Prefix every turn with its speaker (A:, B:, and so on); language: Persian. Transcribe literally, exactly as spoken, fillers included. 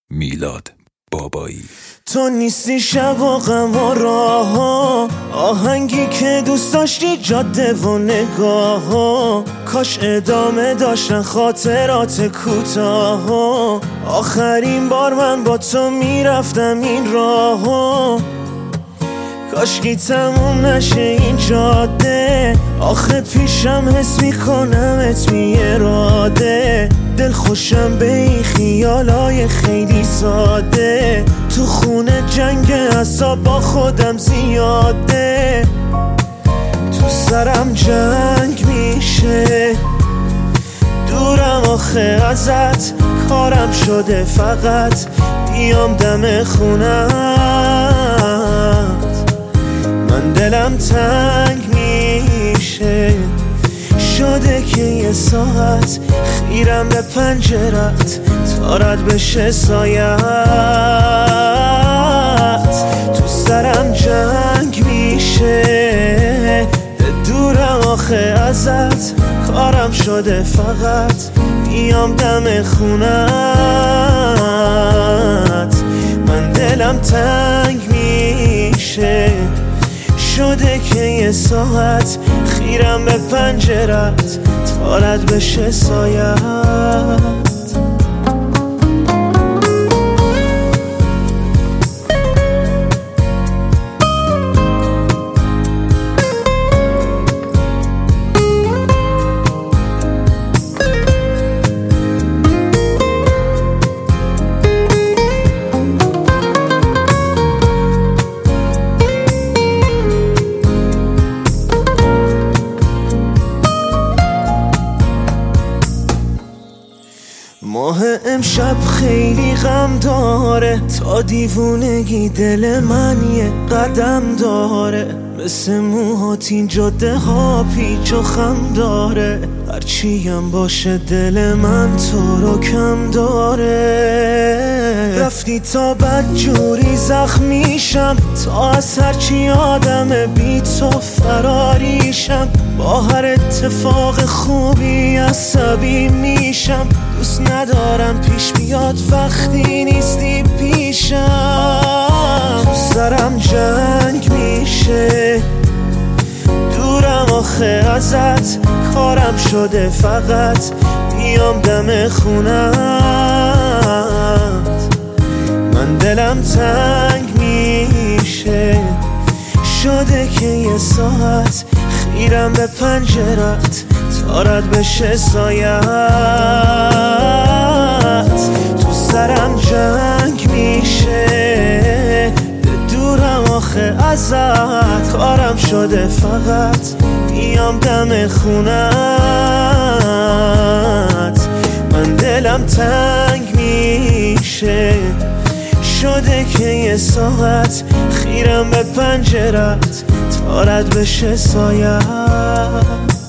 A: میلاد بابایی.
B: تو نیستی شب و غم و راه ها، آهنگی که دوست داشتی جاده و نگاه ها، کاش ادامه داشتن خاطرات کوتاه ها. آخرین بار من با تو میرفتم این راه ها، کاشکی تموم نشه این جاده. آخه پیشم حس میکنمت بی اراده، دل خوشم به این خیالای خیلی ساده. تو خونه جنگ اعصاب با خودم زیاده، تو سرم جنگ میشه. دورم آخه ازت، کارم شده فقط بیام دم خونت. من دلم تنگ میشه، شده که یه ساعت خیرم به پنجرت تا رد بشه سایت. تو سرم جنگ میشه، دورم آخه ازت، کارم شده فقط بیام دم خونت. من دلم تنگ میشه، شده که یه ساعت خیرم به پنجرت تا رد بشه سایت. ماه امشب خیلی غم داره، تا دیوونگی دل من یه قدم داره. مثل موهات این جاده ها پیچ و خم داره، هرچی هم باشه دل من تو رو کم داره. رفتی تا بد جوری زخمیشم، تا از هرچی آدم بی تو فراریشم. با هر اتفاق خوبی عصبی میشم، دوست ندارم پیش بیاد وقتی نیستی پیشم. تو سرم جنگ میشه، دورم آخه ازت، کارم شده فقط بیام دم خونت. من دلم تنگ میشه، شده که یه ساعت خیرم به پنجرت تا رد بشه سایت. تو سرم جنگ میشه، دورم آخه ازت، کارم شده فقط بیام دم خونت. من دلم تنگ میشه، شده که یه ساعت خیرم به پنجرت تا رد بشه سایت.